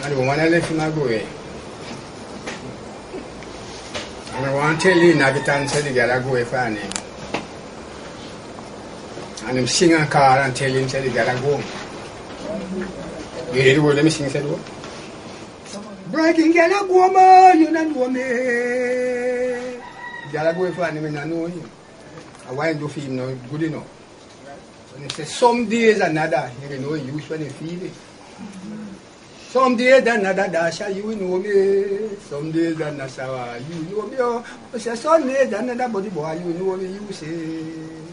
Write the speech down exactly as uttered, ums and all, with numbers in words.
And the woman I left him go away. And I want to tell you, Nagitan said the girl go away for him. And him sing and call and tell him, said the girl go home. You hear the word them sing, said what? Breaking girl go man, you don't know me. The girl go away for him, I don't know him. I want to do for him now, good enough. And he says, some days another, you know, use when you feel it. Some days another dasha, you know me. Some days another, you know me. Oh, say, some days another body boy, you know me, you say.